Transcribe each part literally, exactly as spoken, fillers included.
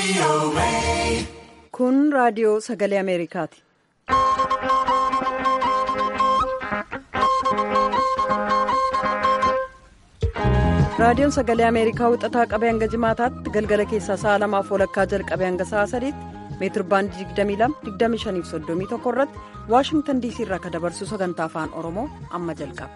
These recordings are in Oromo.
Kun raadiyoo sagalee Ameerikaati. Raadiyoon sagalee Ameerikaa wixataa qabee hanga jimaataatti galgala keessaa sa'a lamaaf walakkaa jalqabee hanga sa'a sadiitti meetir baandii digdamii lama digdamii shanii fi soddomii tokko irratti Waashingtan diisii irraa kan dabarsu sagantaa afaan Oromoo amma jalqaba.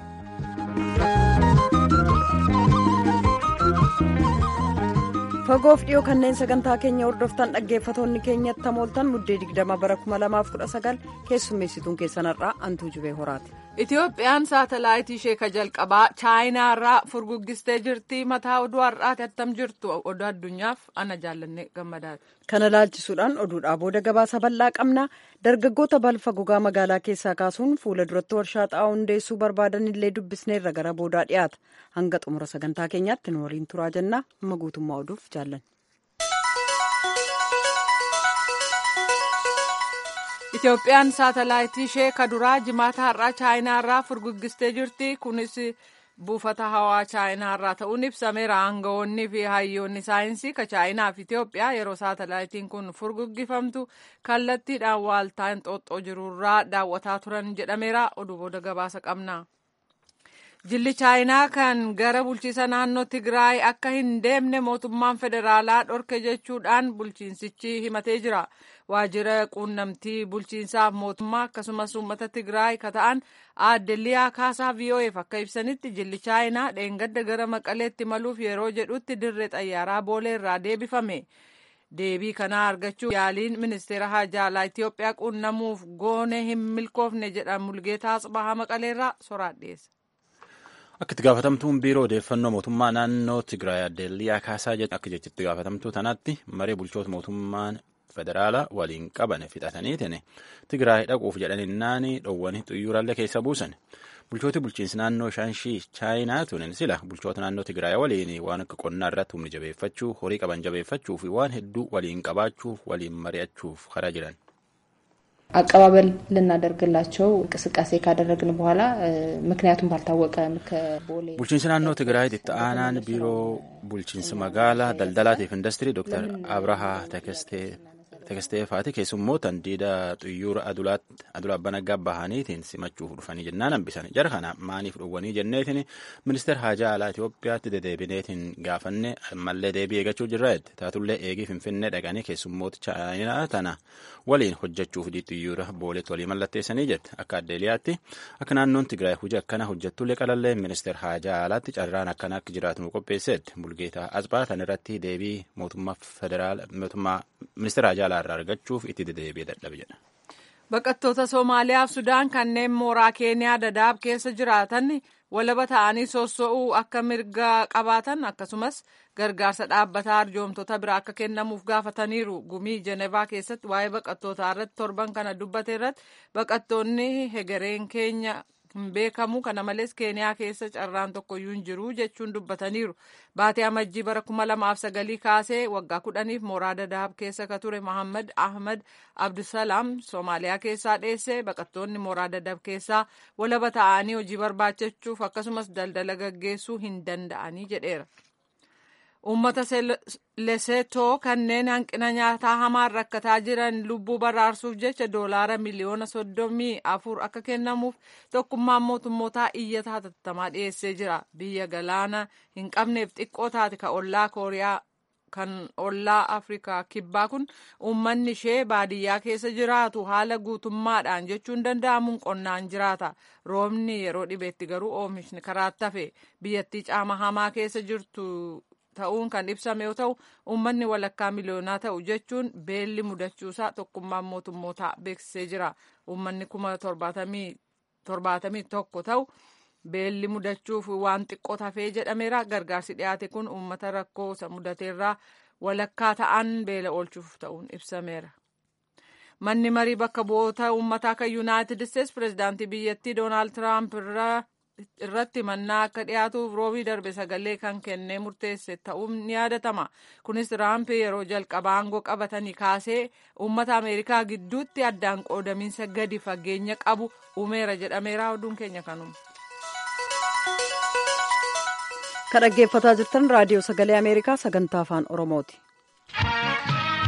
Fagoof dhiyoo kanneen sagantaa keenya hordoftan dhaggeeffatoonni keenyatti tamooltan muddee digdama bara kuma lamaaf kudha sagal keessummeessituun keessanarraa antuu jubee horaati. Itoophiyaan saatalaayitii ishee ka jalqabaa chaayinaarraa furguggistee jirti. Mataa oduu har'aati attam jirtu oduu addunyaaf ana jaallanne gammadaati. Kana laalchisuudhaan oduudhaa booda gabaasa bal'aa qabna. Dargaggoota balfa gogaa magaalaa keessaa kaasuun fuula duratti warshaa xaa'oo hundeessuu barbaadan illee dubbisneerra gara boodaa dhiyaata. Hanga xumura sagantaa keenyaatti nu waliin turaa jennaa amma guutummaa oduuf jaallanne. Itoophiyaan saatalaayitii ishee kaduraa jimaata har'aa chaayinaarraa furguggistee jirti. Kunis buufata hawaa chaayinaarraa ta'uun ibsameera. Aangawoonnii fi hayyoonni saayinsii ka chaayinaa fi Itoophiyaa yeroo saatalaayitiin kun furguggifamtu kallattiidhaan waaltaa Inxooxxoo jirurraa daawwataa turan jedhameera. Oduu booda gabaasa qabna. Jilli chaayinaa kan gara bulchiisa naannoo Tigraay akka hin deemne mootummaan federaalaa dhorke jechuudhaan bulchiinsichi himatee jira. Waajjira quunnamtii bulchiinsaaf mootummaa akkasumas uummata Tigraay ka ta'an aadde Liyaa Kaasaa V O F akka ibsanitti jilli chaayinaa dheengadda gara Maqaleetti maluuf yeroo jedhutti dirree xayyaaraa Boolee irraa deebifame. Deebii kanaa argachuu yaaliin ministeera haajaa alaa Itoophiyaa quunnamuuf goone hin milkoofne jedha Mulgeetaa Asbahaa Maqaleerraa soraan dhiyeesse. Akka itti gaafatamtuun biiroo odeeffannoo mootummaa naannoo Tigraay aadde Liyaa Kaasaa akka jechitti gaafatamtuu tanaatti maree bulchoota mootummaan federaalaa waliin qaban fixataniitiin Tigraay dhaquuf jedhaninnaan dhoowwanii xiyyaarallee keessa buusan. Bulchooti bulchiinsi naannoo Shaanshii Chaayinaa tunin sila bulchoota naannoo Tigraay waliin waan akka qonnaa irratti humni jabeeffachuu, horii qaban jabeeffachuu fi waan hedduu waliin qabaachuuf waliin mari'achuuf karaa jiran. አቀባበል ልናደርግላቸው እንቅስቃሴ ካደረግን በኋላ ምክንያቱም ባልታወቀ ከቦሌ bulchiinsi naannoo Tigraay itti aanaan biiroo bulchiinsi magaalaa daldalaatiif industirii Dr. Abrahaa Tekesteefaati keessummootan diida xiyyaara adulaa banaggaa bahaniitiin simachuuf dhufanii jennaan hambisan. Jara kana maaniif dhowwanii jenneetiin ministeera haajaa alaa Itoophiyaatti dedeebineetiin gaafanne ammallee deebii eegachuu jirra jedhe. Taatullee eegii Finfinnee dhaqanii keessummoota chaayinaa tana waliin hojjechuuf xiyyaara booleetti walii mallatteessanii jette. Akka aadde Liyaatti akka naannoon Tigraay hojii akkana hojjettullee qalallee ministeera haajaa alaatti carraan akkana akka jiraatu nu qopheesseetti. Mulgeetaa Asbaa tan irratti deebii mootummaa federaala mootummaa ministeera haajaa alaa irraa argachuuf itti dedeebi'ee dadhabe jedha. Baqattoota Somaaliyaa fi Sudaan kanneen mooraa Keeniyaa Dadaab keessa jiraatan walaba ta'anii sossoo'uu akka mirga qabaatan akkasumas gargaarsa dhaabbataa arjoomtoota biraa akka kennamuuf gaafataniiru. Gumii Jenevaa keessatti waa'ee baqattootaa irratti torban kana dubbate irratti baqattoonni hegereen keenya hin beekamu kana malees Keeniyaa keessa carraan tokkoyyuu hin jiru jechuun dubbataniiru. Baatee amajjii bara kuma lamaaf sagalii kaasee waggaa kudhaniif mooraa Dadaab keessa ka ture Mohammad Ahmad Abdusalaam Soomaaliyaa keessaa dheesse. Baqattoonni mooraa Dadaab keessaa walaba ta'anii hojii barbaachachuuf akkasumas daldala gaggeessuu hin danda'anii jedheera. Uummata Lesetoo kanneen hanqina nyaataa hamaan rakkataa jiran lubbuu baraarsuuf jecha doolaara miliyoona soddomii afur akka kennamuuf tokkummaan mootummootaa iyyata hatattamaa dhiyeessee jira. Biyya galaana hin qabneef xiqqoo taate ka ollaa Kooriyaa kan ollaa Afrikaa kibbaa kun uummanni ishee baadiyyaa keessa jiraatu haala guutummaadhaan jechuun danda'amuun qonnaan jiraata. Roobni yeroo dhibeetti garuu oomishni karaatti hafe. Biyyattii caama hamaa keessa jirtu ta'uun kan ibsame yoo ta'u uummanni walakkaa miliyoonaa ta'u jechuun beelli mudachuusaa tokkummaan mootummootaa beeksisee jira. Uummanni kuma torbaatamii tokko ta'u beelli mudachuuf waan xiqqoo hafee jedhameera. Gargaarsi dhiyaate kun uummata rakkoo isa mudateerraa walakkaa ta'an beela oolchuuf ta'uun ibsameera. Manni marii bakka bu'oota uummataa kan Yuunaayitid Isteetsi pirezidaantii biyyattii Doonaald Tiraamp irratti mannaa akka dhiyaatuuf roobii darbe sagalee kan kennee murteesse ta'uun ni yaadatama. Kunis Tiraamp yeroo jalqabaa aangoo qabatanii kaasee uummata Ameerikaa gidduutti addaan qoodamiinsa gadi fageenya qabu uumeera jedhameera. Oduun keenya kanuma. Kan dhaggeeffataa jirtan raadiyoo sagalee Ameerikaa sagantaa afaan Oromooti.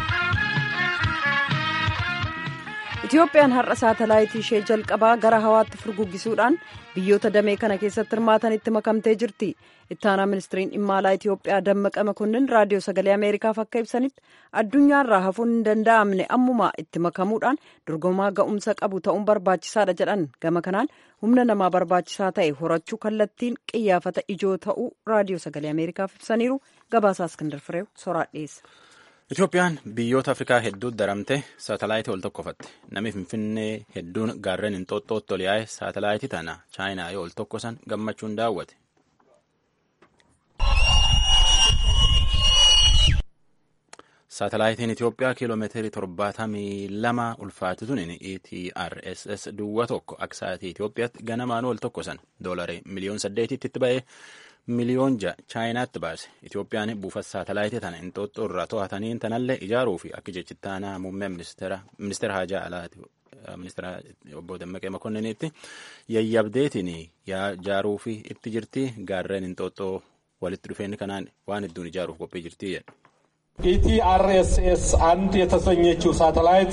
Itoophiyaan har'a saatalaayitii ishee jalqabaa gara hawaatti furguggisuudhaan biyyoota damee kana keessatti hirmaatanitti makamtee jirti. Ittaanaa ministiriin dhimma alaa Itoophiyaa Dammaqa Makonnin raadiyoo sagalee Ameerikaaf akka ibsanitti addunyaarraa hafuun hin danda'amne ammumaa itti makamuudhaan dorgomaa ga'umsa qabu ta'uun barbaachisaadha jedhan. Gama kanaan humna namaa barbaachisaa ta'e horachuu kallattiin qiyyaafata ijoo ta'uu raadiyoo sagalee Ameerikaaf ibsaniiru. Gabaasaa Iskandar Fireew soraa dhiyeessa. Itoophiyaan biyyoota Afrikaa hedduutti daramte saatalaayitii ol tokkofatte. Namni Finfinnee hedduun gaarreen Inxooxxootti ol yaa'e saatalaayitii tana Chaayinaa yoo ol tokkosan gammachuun daawwate. Saatalaayitiin Itoophiyaa kiiloomeetirii torbaatamii lama ulfaatituun E T R S S duwwaa tokko aksaatii Itoophiyaatti ganamaan ol tokkosan doolarii miliyoon saddeetitti itti ba'ee miliyoon ja'a Chaayinaatti baase. Itoophiyaan buufata saatalaayitii tana Inxooxxoo irraa to'ataniin tanallee ijaaruu fi akka jechittaanaa muummee ministeera Haajaa Alaati ministeera obbo Dammaqee Makonniniitti yayyabdeetiin ijaaruu fi itti jirti. Gaarreen Inxooxxoo walitti dhufeenyi kanaan waan hedduun ijaaruuf qophii jirti jedha. E T R S S አንድ የተሰኘችው ሳተላይት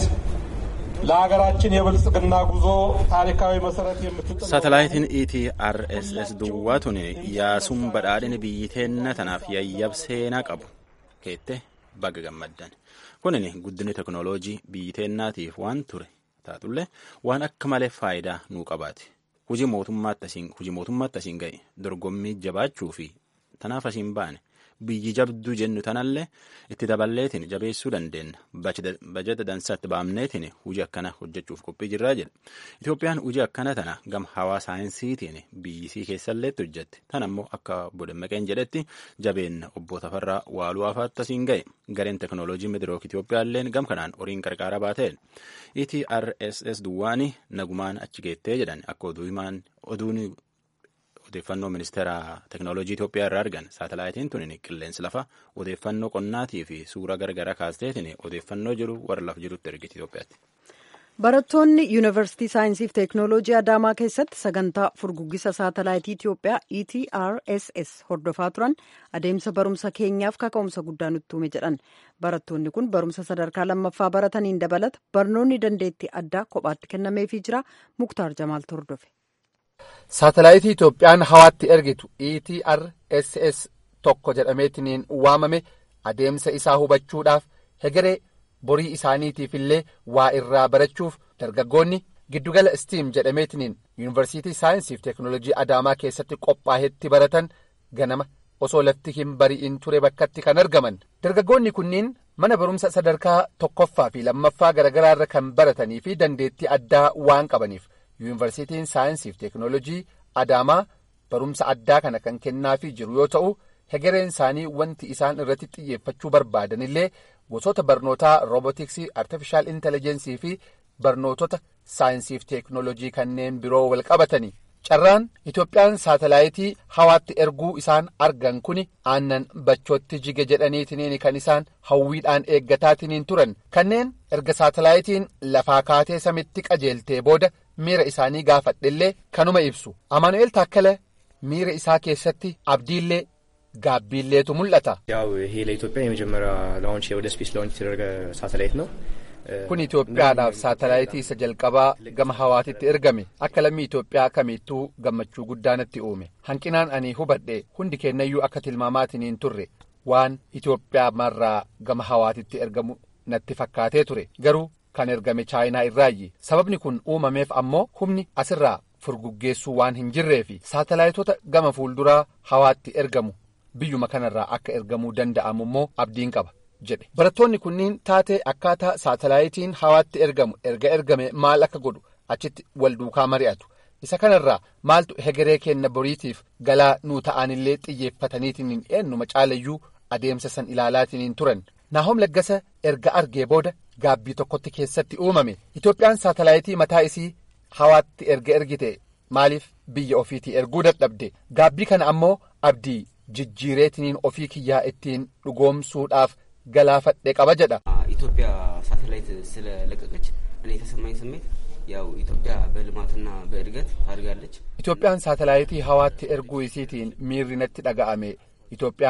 ለሀገራችን የብልጽግና ጉዞ ታሪካዊ መሰረት የምትጥል ሳተላይትን E T R S S duwwaatuun yaasuun badhaadhina biyyi teenna tanaaf yayyab seenaa qabu keette baga gammaddan. Kunin guddinni teknooloojii biyyi teennaatiif waan ture taatullee waan akka malee faayidaa nuu qabaati. Hujii mootummaatti asiin ga'e dorgommii jabaachuu fi tanaaf asiin baane. Biyyi jabduu jennu tanallee itti daballeetiin jabeessuu dandeenya. Bajeta dansaatti baamneetiin hojii akkana hojjechuuf qophii jirraa jedha. Itoophiyaan hojii akkana tana gama hawaa saayinsiitiin biyyisii keessalleetti hojjette. Tan ammoo akka obbo Dammaqeen jedhetti jabeenna obbo Tafarraa Waaluu Afaatti asiin ga'e. Gareen teknooloojii Midirook Itoophiyaalleen gam kanaan horiin qarqara baatee E T R S S duwwaani nagumaan achi geettee jedhan akka oduu himaan oduun odeeffannoo ministeera teknooloojii Itoophiyaa irraa argan saatalaayitiin tun qilleensi lafa odeeffannoo qonnaatii fi suura gargaraa kaasteetiin odeeffannoo jiru warra lafa jirutti ergiti Itoophiyaatti. Barattoonni Yuunivarsiitii Saayinsii fi Teeknooloojii Adaamaa keessatti sagantaa furguggisa saatalaayitii Itoophiyaa E T R S S hordofaa turan adeemsa barumsa keenyaaf kaka'umsa guddaa nutti uume jedhan. Barattoonni kun barumsa sadarkaa lammaffaa barataniin dabalata barnoonni dandeettii addaa kophaatti kennameefii jira. Muktaar Jamaaltu hordofe. Saatalaayitii Itoophiyaan hawaatti ergitu E T R S S tokko jedhameetiniin waamame adeemsa isaa hubachuudhaaf hegeree borii isaaniitiif illee waa irraa barachuuf dargaggoonni giddugala istiim jedhameetiniin yuunivarsiitii saayinsii fi teeknooloojii Adaamaa keessatti qophaa'etti baratan ganama osoo lafti hin bari'in ture bakkatti kan argaman. Dargaggoonni kunniin mana barumsa sadarkaa tokkoffaa fi lammaffaa garagaraarra kan baratanii fi dandeettii addaa waan qabaniif. Yuunivarsiitiin saayinsii fi teeknooloojii Adaamaa barumsa addaa kana kan kennaafii jiru yoo ta'u hegereen isaanii wanti isaan irratti xiyyeeffachuu barbaadan illee gosoota barnootaa roobootiksii artifishaal intelligensii fi barnootota saayinsii fi teeknooloojii kanneen biroo wal qabatanii carraan Itoophiyaan saatalaayitii hawaatti erguu isaan argan kuni aannan bachootti jige jedhaniitiniin kan isaan hawwiidhaan eeggataatiin turan kanneen erga saatalaayitiin lafaa kaatee samitti qajeeltee booda. Miira isaanii gaafadhellee kanuma ibsu Amaanu'eel Taakkala miira isaa keessatti abdiillee gaabbiilleetu mul'ata. ያው ይሄ ለኢትዮጵያ የመጀመሪያ ላውንች ወደ ስፔስ ላውንች የተደረገ ሳተላይት ነው. kun Itoophiyaadhaaf saatalaayitii isa jalqabaa gama hawaatitti ergame akka lammii Itoophiyaa kamittuu gammachuu guddaa natti uume hanqinaan ani hubadhe hundi kennayyuu akka tilmaamaatiin turre waan Itoophiyaa marraa gama hawaatitti ergamu natti fakkaatee ture garuu. Kan ergame Chaayinaa irraayi sababni kun uumameef ammoo humni asirraa furguggeessuu waan hin jirreefi saatalaayitota gama fuulduraa hawaatti ergamu biyyuma kanarraa akka ergamuu danda'amu immoo abdiin qaba jedhe. Barattoonni kunniin taatee akkaataa saatalaayitiin hawaatti ergamu erga ergame maal akka godhu achitti wal duukaa mari'atu isa kanarraa maaltu hegeree kenna boriitiif galaa nuu ta'anillee xiyyeeffataniitiin eenyuma caalayyuu adeemsa san ilaalaatiin turan. Naahom Laggasa erga argee booda gaabbii tokkotti keessatti uumame Itoophiyaan saatalaayitii mataa isii hawaatti erga ergite maaliif biyya ofiitii erguu dadhabde gaabbii kana ammoo abdii jijjiireetiniin ofii kiyyaa ittiin dhugoomsuudhaaf galaafadhe qaba jedha. ኢትዮጵያ ሳተላይት ስለለቀቀች እኔ የተሰማኝ ስሜት ያው ኢትዮጵያ በልማትና በእድገት ታድጋለች. Itoophiyaan saatalaayitii hawaatti erguu isiitiin miirri natti dhaga'ame Itoophiyaan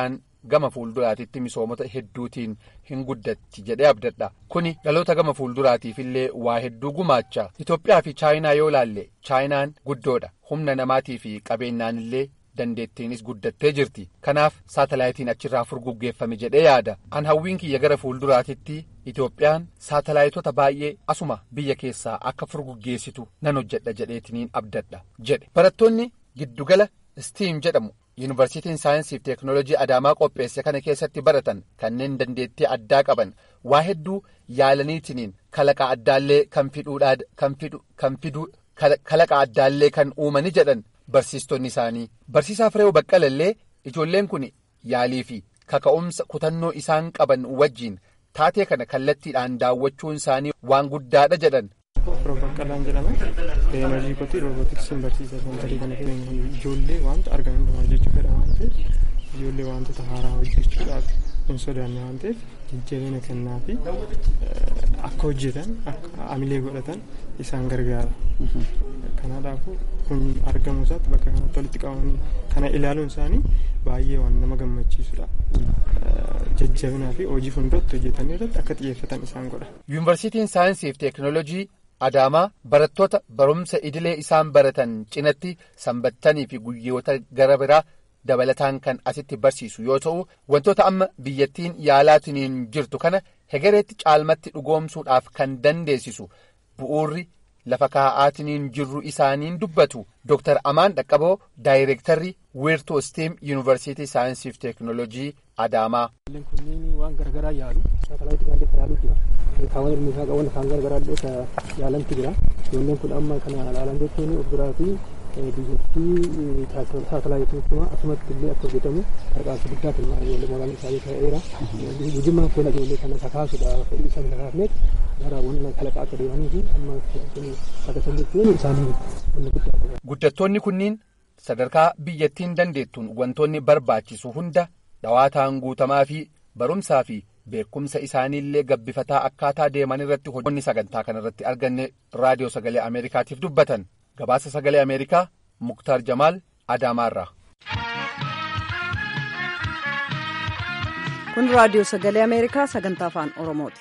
gama fuulduraatitti misoomota hedduutiin hin guddatti jedhee abdadha. Kuni dhaloota gama fuulduraatiif illee waa hedduu gumaacha. Itoophiyaa fi Chaayinaa yoo laalle Chaayinaan guddoodha. Humna namaatii fi qabeenyaan illee dandeettiinis guddattee jirti. Kanaaf saatalaayitiin achirraa furguggeeffame jedhee yaada. An hawwiin kiyya gara fuulduraatitti Itoophiyaan saatalaayitota baay'ee asuma biyya keessaa akka furguggeessitu nan hojjedha jedheetiniin abdadha jedhe. Barattoonni giddugala Steam jedhamu Yuunivarsiitiin Saayinsii fi Teekinooloojii Adaamaa qopheesse kana keessatti baratan kanneen dandeettii addaa qaban waa hedduu yaalaniitiniin kalaqa addaallee kan fiduudhaa kan fidu kan fidu kalaqa addaallee kan uumani jedhan barsiistonni isaanii. Barsiisaa Fireew Baqqalallee ijoolleen kun yaalii fi kaka'umsa kutannoo isaan qaban wajjiin taatee kana kallattiidhaan daawwachuun isaanii waan guddaadha jedhan. Fireew Baqqalaan jedhama. Teekinooloojii kooti roobootiksiin barsiisaa kan ta'e kana ijoollee wanta argaman dhumaa jechuudha waan ta'eef ijoollee wantoota haaraa hojjechuudhaaf hin sodaanne waan ta'eef jajjabina kennaa fi akka hojjetan akka amilee godhatan isaan gargaara. Kanaafuu kun argamu isaatti bakka kanatti walitti qabamanii kana ilaaluun isaanii baay'ee waan nama gammachiisudha. Jajjabinaa fi hojii fuulduratti hojjetan irratti akka xiyyeeffatan isaan godha. Yuunivarsiitiin Saayinsii fi Teekinooloojii Adaamaa barattoota barumsa idilee isaan baratan cinatti sanbattanii fi guyyoota gara biraa dabalataan kan asitti barsiisu yoo ta'u wantoota amma biyyattiin yaalaatiniin jirtu kana hegereetti caalmatti dhugoomsuudhaaf kan dandeessisu bu'uurri lafa kaa'aatiniin jirru isaaniin dubbatu. Dooktar Amaan Dhaqqaboo daayireektarri wiirtuu Steem Yuunivarsiitii Saayinsii fi Teekinooloojii Adaamaa. Kunniin waan garagaraa yaalu saatalaayitii kan illee yaaluu jira. Kaawwan ilmiisaa qaban kan garagaraa illee yaalantu jira. Ijoolleen kun amma kana ilaalan jechuun of biraa fi biyyattii saatalaayitii asumatti illee akka hojjetamu harkaansa guddaa kenna ijoollee magaalaa isaanii ta'eera. Gujimaa tola ijoollee kana kakaasuudha fedhii isaan kakaafneef gara wanna kalaqaa akka deemanii fi amma akkasuma jechuun isaanii wanna guddaa qaba. Guddattoonni kunniin sadarkaa biyyattiin dandeettuun wantoonni barbaachisu hunda dhawaataan guutamaa fi barumsaa fi beekumsa isaaniillee gabbifataa akkaataa deeman irratti hojjettoonni sagantaa kanarratti arganne raadiyoo sagalee Ameerikaatiif dubbatan. Gabaasa sagalee Ameerikaa Muktaar Jamaal Adaamaarraa. Kun raadiyoo sagalee Ameerikaa sagantaa afaan Oromooti.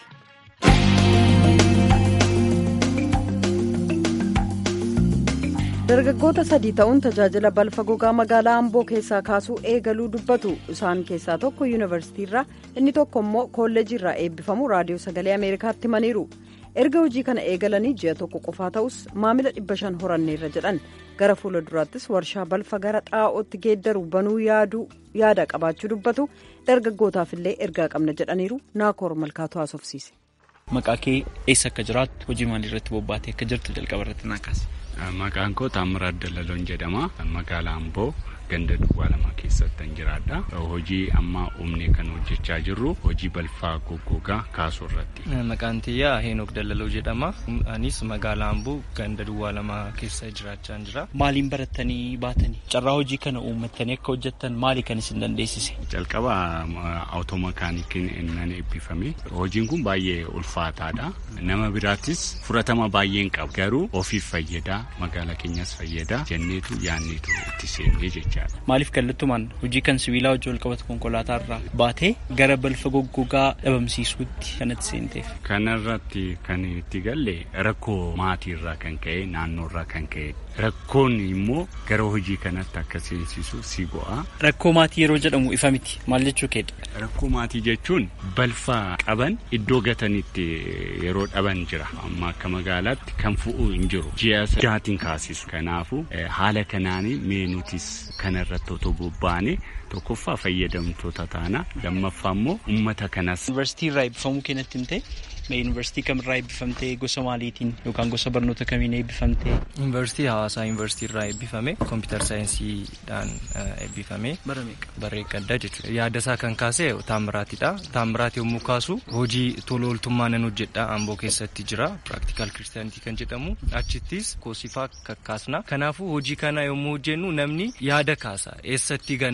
Dargaggoota sadii ta'uun tajaajila balfa gogaa magaalaa Amboo keessaa kaasuu eegaluu dubbatu. Isaan keessaa tokko yuunivarsiitiirraa inni tokko immoo kolleejiirraa eebbifamu raadiyoo sagalee Ameerikaatti himaniiru. Erga hojii kana eegalanii ji'a tokko qofaa ta'us maamila dhibba shan horanneerra jedhan. Gara fuula duraattis warshaa balfa gara xaa'ootti geeddaru banuu yaada qabaachuu dubbatu. Dargaggootaaf illee ergaa qabna jedhaniiru. Naakoor Malkaatu haasofsiise. Maqaa kee eessa akka jiraattu hojii maalii irratti bobbaatee akka jirtu jalqaba irratti naa kaasi. Maqaan koo Taamiraat Dallaloon jedhama. Magaalaa Amboo ganda duwwaa lama keessatti jiraadha. Hojii amma uumnee kan hojjechaa jirru hojii balfaa goggogaa kaasuu irratti. Maqaan tiyyaa Heenok Dallaloo jedhama. Anis magaalaa Amboo ganda duwwaa lama keessa jiraachaa jira. Maaliin barattanii baatanii? Carraa hojii kana uummattanii akka hojjettan maali kan isin dandeessise? Jalqaba awutoomakaanikiin nan eebbifame. Hojiin kun baay'ee ulfaataadha. Nama biraattis fudhatama baay'een qabu. Garuu ofiif fayyada. Magaalaa keenyas fayyada jenneetu yaanneetu itti seennee jechaadha. Maaliif kallattumaan hojii kan sibiilaa hojii wal qabatu konkolaataa irraa baatee gara balfa goggogaa dhabamsiisuutti kanatti seenteef? Kanarratti kan itti galle rakkoo maatiirraa kan ka'e naannoorraa kan ka'e rakkoon immoo gara hojii kanatti akka seensisu si go'a. Rakkoo maatii yeroo jedhamu ifa miti maal jechuu keedha? Rakkoo maatii jechuun balfa qaban iddoo gatanitti yeroo dhaban jira. Amma akka magaalaatti kan fu'u hin jiru. Ji'a sadaatiin kaasisu. Kanaafuu haala kanaanii mee nutis kanarratti otoo bobba'anii tokkoffaa fayyadamtoota taana lammaffaa immoo uummata kanas. Yuunivarsiitii irraa eebbifamuu keenyatti himte yuunivarsiitii kamirraa eebbifamtee gosa maaliitiin yookaan gosa barnoota kamiin eebbifamtee? Yuunivarsiitii Hawaasaa yuunivarsiitii irraa eebbifame kompiitar saayinsiidhaan eebbifame barreeqa addaa jechuudha. Yaada isaa kan kaase Taamiraatidha. Taamiraat yommuu kaasu hojii tola ooltummaa nan hojjedha Amboo keessatti jira piraktikaal kiristaanitii kan jedhamu achittis koosifaa kakkaasna. Kanaafuu hojii kana yommuu hojjennu namni yaada kaasa eessatti gannaaree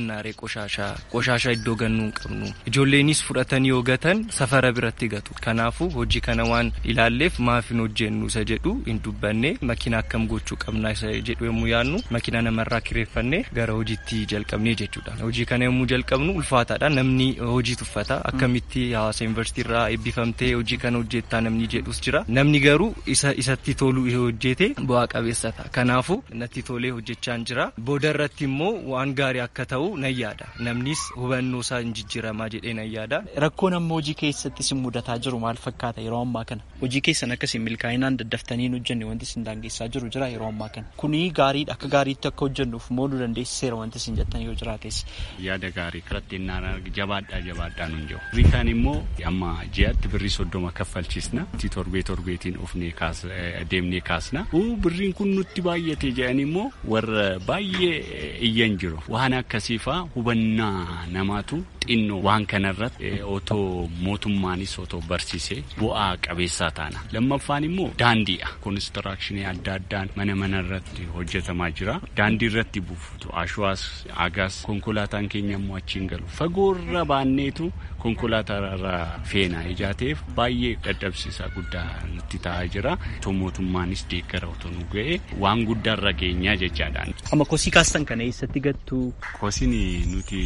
qoshashaa qoshashaa iddoo gannuu hin qabnu. Ijoolleenis fudhatanii yoo gatan safara biratti gatu. Kanaafuu hojii kana waan ilaalleef maaf hin hojjennu isa jedhu hin dubbanne makiina akkam gochuu qabna isa jedhu yommuu yaannu makiina namarraa kireeffannee gara hojiitti jalqabnee jechuudha. Hojii kana yommuu jalqabnu ulfaataadha. Namni hojii tuffata akkamitti Hawaasa Yuunivarsiitii irraa eebbifamtee hojii kana hojjettaa namni jedhus jira. Namni garuu isa isatti tolu hojjete bu'aa qabeessa ta'a. Kanaafuu natti tolee hojjechaan jira. Booda irratti immoo waan gaarii akka ta'u nan yaada. Namnis hubannoo isaa hin jijjiiramaa jedhee nan yaada. Rakkoon amma hojii keessatti isin mudataa jiru maal fakkaata yeroo ammaa kana? Hojii keessan akkasiin milkaa'inaan daddaftanii hin hojjenne wanti isin daangeessaa jiru jira yeroo ammaa kana. Kuni gaariidha akka gaariitti akka hojjennuuf moo nu dandeessiseera wanti isin jettan yoo jiraates. Yaada gaarii karatti innaan jabaadhaa jabaadhaa nun jiru. Rikaan immoo amma ji'aatti birrii soddoma kaffalchiisna. Itti torbee torbeetiin ofnee kaas deemnee kaasna. Uu birriin kun nutti baay'ate jedhan immoo warra baay'ee iyyan jiru. Waan akkasiifaa hubannaa namaatu xinnoo waan kanarratti otoo mootummaanis otoo barsiisee bu'aa qabeessaa taana. Lammaffaan immoo daandiidha. Konistirakshinii adda addaan mana manarratti hojjetamaa jira. Daandii irratti buufatu ashuwaas agaas konkolaataan keenya immoo achiin galu. Fagoorra baanneetu konkolaataa feena ijaateef baay'ee dadhabsiisaa guddaa nutti ta'aa jira. Otoo mootummaanis deeggara otoo nu ga'e waan guddaarra geenyaa jechaadhaan. Amma kosii kaastan kana eessatti gattu? Kosiin nuti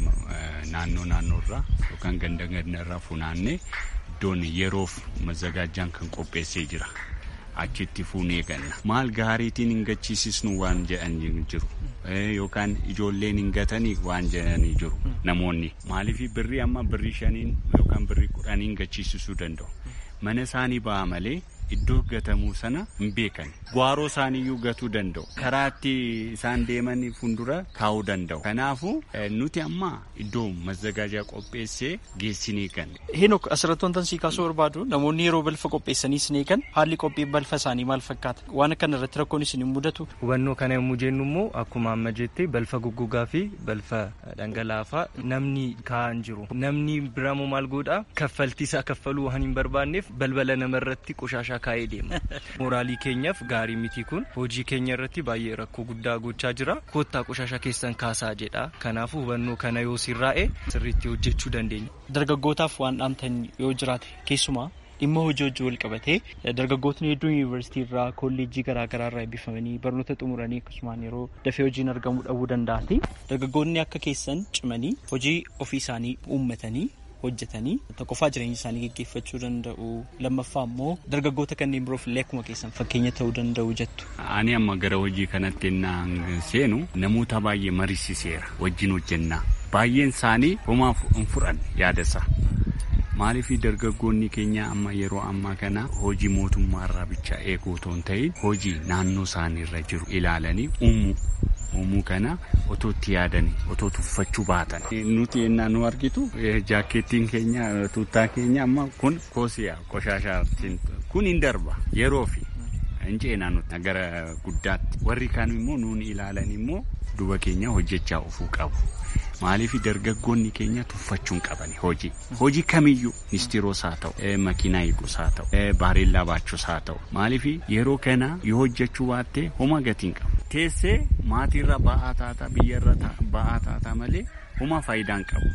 naannoo naannoorraa yookaan ganda gandarraa funaannee iddoon yeroof mazagaajaan kan qopheessee jira. Achitti fuunee ganna. Maal gaariitiin hin gachiisisnu waan jedhan jiru. Yookaan ijoolleen hin gatanii waan jedhanii jiru namoonni. Maaliif birrii amma birrii shaniin yookaan birrii kudhaniin gachiisisuu danda'u. Mana isaanii ba'a malee iddoo gatamuu sana hin beekan. Gwaaroo isaaniiyyuu gatuu danda'u. Karaatti isaan deeman fuuldura kaa'uu danda'u. Kanaafuu nuti amma iddoo mazagaajaa qopheessee geessinee kan. Heenok asirratti wantan sii kaasuu barbaadu namoonni yeroo balfa qopheessanii sinee kan haalli qophii balfa isaanii maal fakkaata? Waan kana irratti rakkoon isin hin mudatu? Hubannoo kana yommuu jennu immoo akkuma amma jettee balfa goggogaa fi balfa dhangalaafaa namni kaa'an jiru. Namni biraamoo maal godhaa? Kaffaltii isaa kaffaluu waan hin barbaanneef balbala namarratti qoshashaa kaa'ee deema. Mooraalii keenyaaf gaarii miti kun hojii keenya irratti baay'ee rakkoo guddaa gochaa jira. Kottaa qoshashaa keessan kaasaa jedha. Kanaafuu hubannoo kana yoo sirraa'e sirriitti hojjechuu dandeenya. Dargaggootaaf waan dhaamtan yoo jiraate keessumaa dhimma hojii hojii wal qabatee dargaggootni hedduun yuunivarsiitii irraa kolleejjii garaa garaa irraa eebbifamanii barnoota xumuranii akkasumaan yeroo dafee hojiin argamuu dhabuu danda'ati. Dargaggoonni akka keessan cimanii hojii ofii isaanii uummatanii hojjetanii tokkoffaa jireenya isaanii gaggeeffachuu danda'u. Lammaffaa immoo dargaggoota kanneen biroof illee akkuma keessan fakkeenya ta'uu danda'u jettu. Ani amma gara hojii kanatti naan seenu namoota baay'ee mariisiseera wajjin hojjennaa. Baay'een isaanii homaaf hin fudhanne yaadasaa. Maaliif dargaggoonni keenya amma yeroo ammaa kana hojii mootummaarraa bicha eeguu otoo hin ta'in hojii naannoo isaaniirra jiru ilaalanii uumuu. Uumuu kana otoo itti yaadanii otoo tuffachuu baatan. Nuti ennaa nu argitu jaakkeettiin keenya tuuttaa keenya amma kun koosiyaa qoshashaa kun hin darba yeroo fi hin ceenaa nuti gara guddaatti. Warri kaan immoo nuun ilaalan immoo duba keenya hojjechaa ofuu qabu. Maaliif dargaggoonni keenya tuffachuun qabani hojii. Hojii kamiyyuu ministeeroos haa ta'u, makiinaa eeguus haa ta'u, bareellaa baachuus haa ta'u. Maaliif yeroo kana yoo hojjechuu baatte homa gatiin qabu. Teessee maatiirra ba'aa taataa biyyarra ba'aa taataa malee homa faayidaan qabu.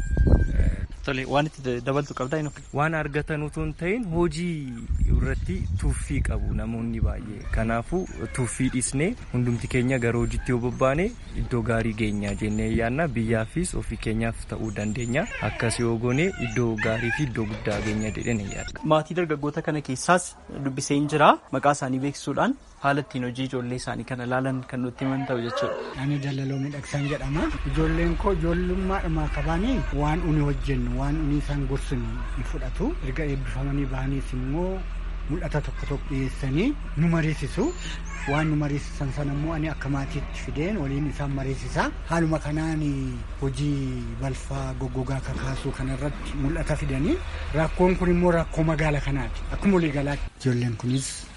Tole waan itti dabaltu qabdaa inni waan argatan utuu hin ta'in hojii irratti tuuffii qabu namoonni baay'ee. Kanaafuu tuuffii dhiisnee hundumti keenya gara hojiitti yoo bobbaane iddoo gaarii geenya jennee yaadna biyyaafis ofii keenyaaf ta'uu dandeenya. Akkas yoo goone iddoo gaarii fi iddoo guddaa geenya jedhee yaadna. Maatii dargaggoota kana keessaas dubbisee hin jira maqaa isaanii beeksisuudhaan haala ittiin hojii ijoollee isaanii kana ilaalan kan nutti himan ta'u jechuudha. Ani Dalaloo Miidhagsaan jedhama. Ijoolleen koo ijoollummaadhuma qabaanii waan uni hojjennu waan uni isaan gorsinu ni fudhatu. Erga eebbifamanii bahaniis immoo mul'ata tokko tokko dhiyeessanii nu mariisisu. Waan nu mariisisan sana immoo ani akka maatiitti fideen waliin isaan mariisisa. Haaluma kanaan hojii balfaa goggogaa kakaasuu kanarratti mul'ata fidanii rakkoon kun immoo rakkoo magaala kanaati. Akkuma walii galaatti ijoolleen kunis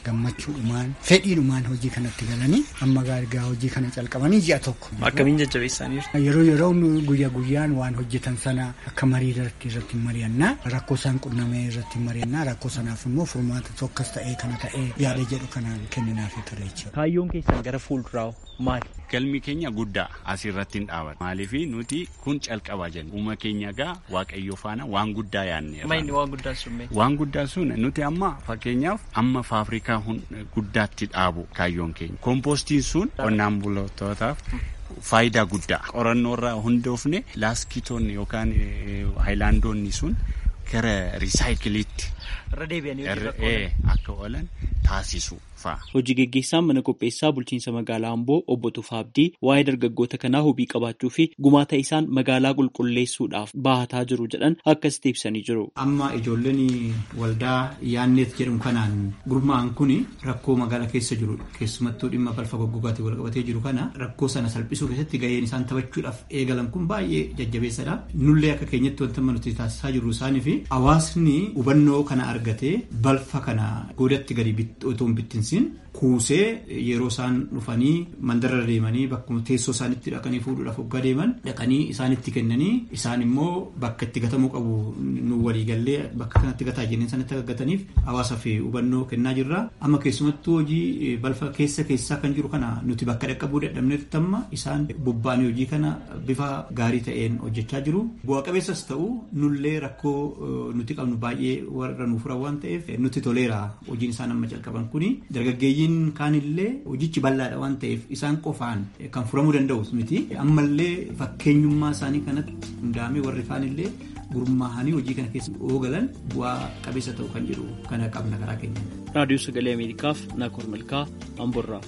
gammachuudhumaan fedhiidhumaan hojii kanatti galanii amma gaarigaa hojii kana calqabanii ji'a tokko. Akkamiin jajjabeessaniiru? Yeroo yeroo guyyaa guyyaan waan hojjetan sana akka marii irratti irratti mari'annaa rakkoo isaan qunnamee irratti mari'annaa rakkoo sanaaf immoo furmaata tokkos ta'ee kana ta'ee yaada jedhu kanaan kenninaafii ture jechuudha. Kaayyoon keessan gara fuulduraa maali? Galmi keenya guddaa asirratti hin dhaabatu. Maaliif nuti kun calqaba jenna. Uuma keenya gaa Waaqayyo faana waan guddaa yaadneera. Maayini waan guddaa sun? Waan guddaa sun nuti amma fakkeenyaaf amma faafrikaa guddaatti dhaabu kaayyoon keenya. Kompoostiin sun qonnaan bultootaaf faayidaa guddaa. Qorannoorraa hundoofne laaskitoonni yookaan haayilaandoonni sun gara riisaayikiliitti irra deebi'anii akka oolan taasisu. Hojii geggeessaan mana qopheessaa bulchiinsa magaalaa Amboo obbo Tufaa Abdii waa'ee dargaggoota kanaa hubii qabaachuu fi gumaata isaan magaalaa qulqulleessuudhaaf baahataa jiru jedhan akkasitti ibsanii jiru. Amma ijoolleen waldaa yaanneet jedhamu kanaan gurmaa'an kun rakkoo magaalaa keessa jiru keessumattuu dhimma balfa goggogaatiin wal qabatee jiru kana rakkoo sana salphisuu keessatti gaheen isaan taphachuudhaaf eegalan kun baay'ee jajjabeessadha. Nullee akka keenyatti wanta nuti taasisaa jirru isaanii fi hawaasni hubannoo kana argatee balfa kana godatti gadi otoo hin bittinsiin kuusee yeroo isaan dhufanii mandarra deemanii bakkuma teessoo isaanitti dhaqanii fuudhuudhaaf hoggaa deeman dhaqanii isaanitti kennanii isaan immoo bakka itti gatamuu qabu nu waliigallee bakka kanatti gataa jenneen sanatti akka gataniif hawaasaaf hubannoo kennaa jirra. Amma keessumattuu hojii balfa keessa keessaa kan jiru kana nuti bakka dhaqqabuu dadhabneetti amma isaan bobba'anii hojii kana bifa gaarii ta'een hojjechaa jiru. Bu'aa qabeessas ta'u nullee rakkoo nuti qabnu baay'ee warra nuuf fura waan ta'eef nuti toleera hojiin isaan amma jalqaban kuni. Dargaggeeyyiin kaanillee hojichi bal'aadha waan ta'eef isaan qofaan kan furamuu danda'us miti. Ammallee fakkeenyummaa isaanii kanatti hundaa'amee warri kaanillee gurmaa'anii hojii kana keessa oogalan bu'aa qabeessa ta'u kan jedhu kana qabna karaa keenya. Raadiyoo Sagalee Ameerikaaf Naakoor Malkaa Amborraa.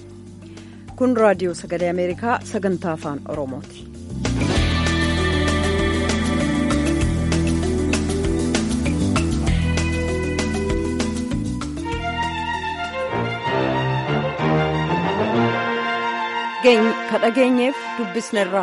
Kun Raadiyoo Sagalee Ameerikaa sagantaa afaan Oromooti. kadhageenyeef dubbisnerraa.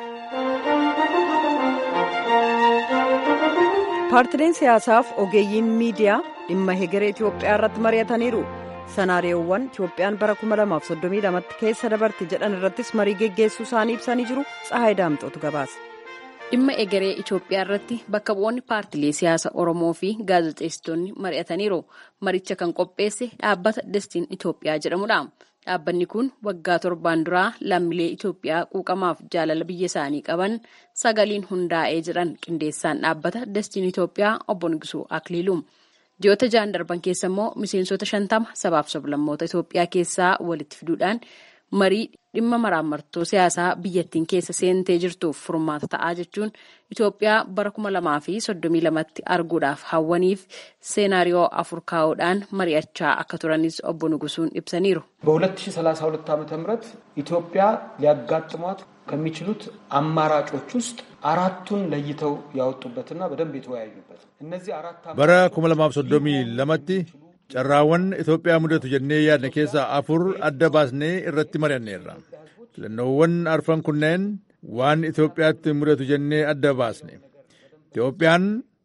Paartileen siyaasaaf ogeeyyiin miidiyaa dhimma hegeree Itoophiyaa irratti mari'ataniiru. Sanaariyoowwan Itoophiyaan bara kuma lamaaf soddomii lamatti keessa dabarte jedhan irrattis marii geggeessuu isaanii ibsanii jiru. Tsahaay Daamxootu gabaase. Dhimma egeree Itoophiyaa irratti bakka bu'oonni paartilee siyaasa Oromoo fi gaazexeessitoonni mari'ataniiru. Maricha kan qopheesse dhaabbata Destiin Itoophiyaa jedhamudha. Dhaabbanni kun waggaa torbaan duraa lammiilee Itoophiyaa quuqamaaf jaalala biyya isaanii qaban sagaliin hundaa'ee jiran qindeessaan dhaabbata Destiin Itoophiyaa obbo Nigisuu Akiliilu. Ji'oota ja'an darban keessa immoo miseensota shantama sabaaf sablammoota Itoophiyaa keessaa walitti fiduudhaan marii dhimma maraammartoo siyaasaa biyyattiin keessa seentee jirtuuf furmaata ta'aa jechuun Itoophiyaa bara kuma lamaa fi soddomii lamatti arguudhaaf hawwaniif seenaariyoo afur kaa'uudhaan mari'achaa akka turanis obbo Nugusuun ibsaniiru. በሁለት ሺህ ሰላሳ ሁለት ዓመተ ምህረት ኢትዮጵያ ሊያጋጥሟት ከሚችሉት አማራጮች ውስጥ አራቱን ለይተው ያወጡበትና በደንብ የተወያዩበት እነዚህ አራት bara kuma lamaaf soddomii lamatti carraawwan Itoophiyaa mudatu jennee yaadne keessaa afur adda baasnee irratti mari'anneerra. Filannoowwan arfan kunneen waan Itoophiyaatti mudatu jennee adda baasne. Itoophiyaan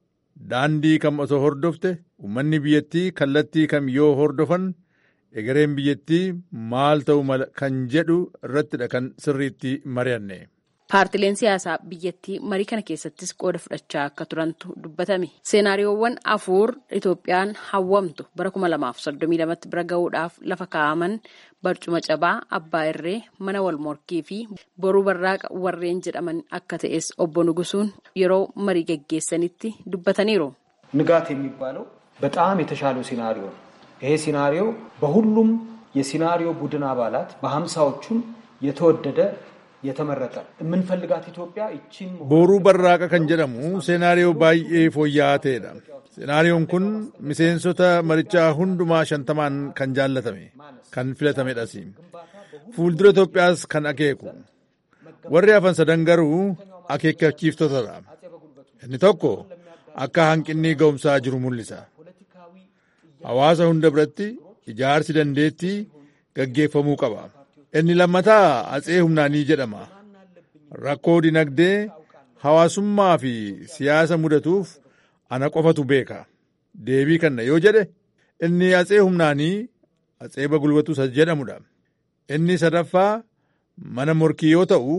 daandii kam osoo hordofte uummanni biyyattii kallattii kam yoo hordofan egereen biyyattii maal ta'u mala kan jedhu irrattidha kan sirriitti mari'anne. Paartileen siyaasaa biyyattii marii kana keessattis qooda fudhachaa akka turantu dubbatame. Seenaariyoowwan afur Itoophiyaan hawwamtu bara kuma lamaaf soddomii lamatti bira gahuudhaaf lafa kaa'aman barcuma cabaa, abbaa irree, mana wal morkii fi boruu barraaqa warreen jedhaman akka ta'es obbo Nugusuun yeroo marii geggeessanitti dubbataniiru. ንጋት የሚባለው በጣም የተሻለው ሲናሪዮ ነው። ይሄ ሲናሪዮ በሁሉም የሲናሪዮ ቡድን አባላት በሀምሳዎቹም የተወደደ የተመረጠ የምንፈልጋት ኢትዮጵያ እቺን ቦሩ በራቀ kan jedhamu seenaariyoo baay'ee fooyya'aa ta'edha. Seenaariyoon kun miseensota marichaa hundumaa shantamaan kan jaallatame kan filatamedhas. Fuuldura Itoophiyaas kan akeeku. Warri hafan sadan garuu akeekkachiiftotadha. Inni tokko akka hanqinni ga'umsaa jiru mul'isa. Hawaasa hunda biratti ijaarsi dandeettii gaggeeffamuu qaba. Inni lammataa atsee humnaanii jedhama. Rakkoo dinagdee hawaasummaa fi siyaasa mudatuuf ana qofatu beeka. Deebii kanna yoo jedhe inni atsee humnaanii Atseeba Gulbatuu isa jedhamudha. Inni sadaffaa mana morkii yoo ta'u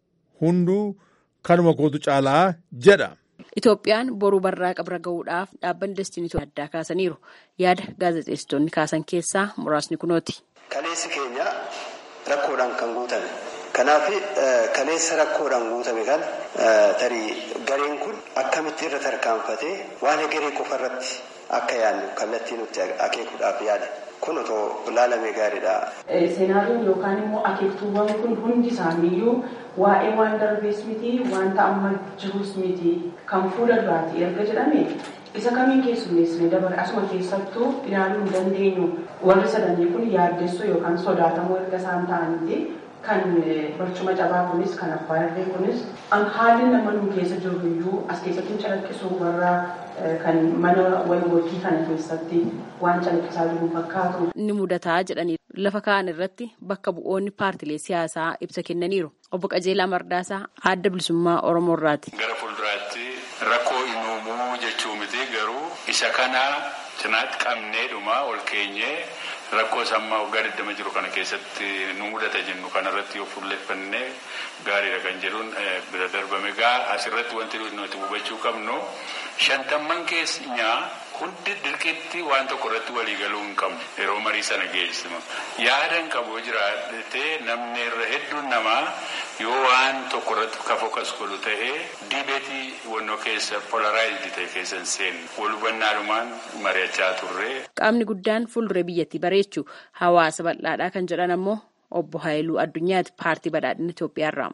hunduu kanuma kootu caalaa jedha. Itoophiyaan boruu barraaqa bira gahuudhaaf dhaabbanni Destiin addaa kaasaniiru. Yaada gaazexeessitoonni kaasan keessaa muraasni kunooti. Kaleessi keenya rakkoodhaan kan guutame. Kanaaf kaleessa rakkoodhaan guutame kan tarii gareen kun akkamitti irra tarkaanfatee waan garee qofa irratti akka yaadnu kallattii nutti akeekuudhaaf yaada. Kun otoo ilaalamee gaariidha. Seenaariyoon yookaan immoo akeektuuwwan kun hundi isaaniiyyuu waa'ee waan darbees miti wanta amma jirus miti kan fuula duraati erga jedhame isa kamiin keessummeessine dabare asuma keessattuu ilaaluu hin dandeenyu warri sadanii kun yaaddessoo yookaan sodaatamoo erga isaan ta'anitti kan barcuma cabaa kunis kan abbaa irree kunis haalli nama nu keessa jiru iyyuu as keessatti calaqqisu warra kan mana walgojii kana keessatti waan calaqqisaa jiru fakkaatu. Ni mudataa jedhanii lafa kaa'an irratti bakka bu'oonni paartilee siyaasaa ibsa kennaniiru. Obbo Qajeelaa Mardaasaa adda bilisummaa Oromoo irraati. Gara fuulduraatti rakkoo hin uumuu jechuu miti garuu isa kana cinaatti qabneedhuma ol keenyee rakkoo sammaa waggaa digdama jiru kana keessatti nu mudata jennu kanarratti yoo fuulleffannee gaariidha kan jedhuun bira darbame gaa asirratti wanti nuti hubachuu qabnu shantamman keenya hundi dirqiitti waan tokko irratti walii galuu hin qabnu yeroo marii sana geessinu yaadan qabu jiraatee namni irra hedduun namaa yoo waan tokko irratti ka fokas godhu ta'ee diibeetii wannoo keessa polaraayizii ta'e keessa hin seenne wal hubannaanumaan mari'achaa turre. Qaamni guddaan fuulduree biyyattii bareechuu hawaasa bal'aadhaa kan jedhan ammoo obbo Haayiluu Addunyaati paartii badhaadhina Itoophiyaarraa.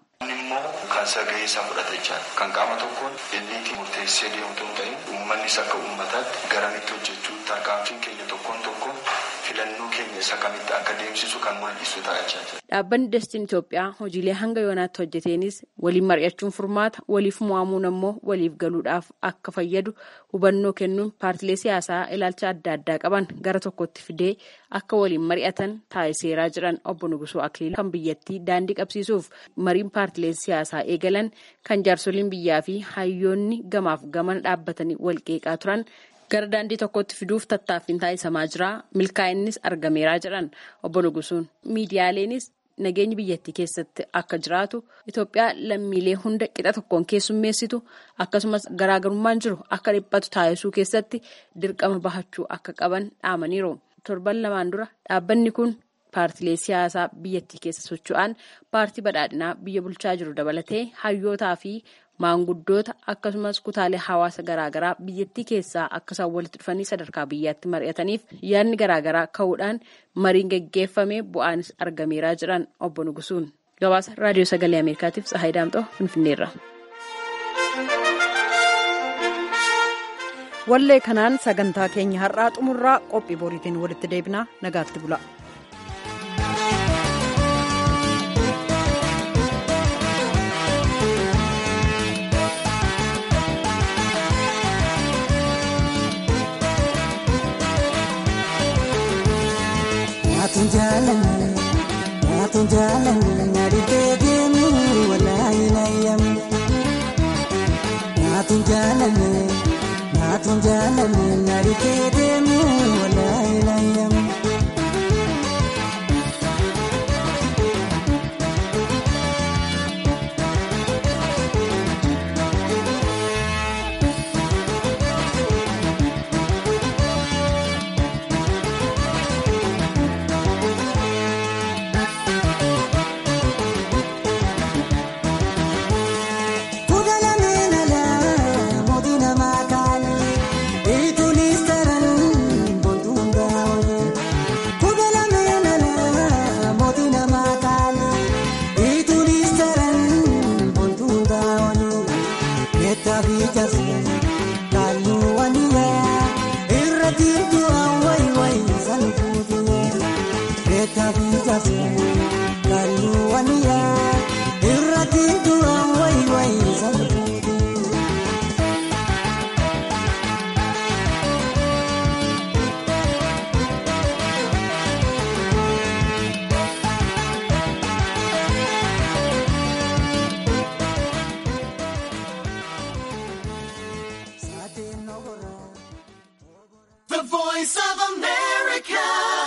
Kan sagalee isaa fudhatachaa kan qaama tokkoon inni murteessee deemtu hin ta'in uummannis akka uummataatti garamitti hojjechuu tarkaanfiin keenya tokkoon tokkoon filannoo keenya isa kamitti akka deemsisu kan mul'isu ta'achaa jira. Dhaabbanni Destiin Itoophiyaa hojiilee hanga yoonaatti hojjeteenis waliin mari'achuun furmaata waliif mo'amuun ammoo waliif galuudhaaf akka fayyadu hubannoo kennuun paartilee siyaasaa ilaalcha adda addaa qaban gara tokkotti fidee akka waliin mari'atan taasiseeraa jiran obbo Nugusuu Akiliiluu kan biyyattii daandii qabsiisuuf mariin paartileen siyaasaa eegalan kan jaarsoliin biyyaa fi hayyoonni gamaaf gamana dhaabbatanii wal qeeqaa turan gara daandii tokkotti fiduuf tattaaffiin taasisamaa jira milkaa'innis argameeraa jedhan obbo Nugusuun miidiyaaleenis nageenyi biyyattii keessatti akka jiraatu Itoophiyaa lammiilee hunda qixa tokkoon keessummeessitu akkasumas garaagarummaan jiru akka dhiphatu taasisuu keessatti dirqama bahachuu akka qaban dhaamaniiru. Torban lamaan dura dhaabbanni kun paartilee siyaasaa biyyattii keessa socho'an paartii badhaadhinaa biyya bulchaa jiru dabalatee hayyootaa fi maanguddoota akkasumas kutaalee hawaasa garaagaraa biyyattii keessaa akka isaan walitti dhufanii sadarkaa biyyaatti mari'ataniif yaadni garaagaraa ka'uudhaan mariin geggeeffame bu'aanis argameeraa jiran obbo Nugusuun. Gabaasa raadiyoo sagalee Ameerikaatiif Tsahaay Daamxoo Finfinneerra. Wallee kanaan sagantaa keenya har'aa xumurraa qophii boriitiin walitti deebinaa nagaatti bula. Naatun jaalanne naatun jaalanne nyaadhi deebiin walaayi nayyam. Naatun jaalanne naatun jaalanne nyaadhi deebiin walaayi nayyam. The Voice of America.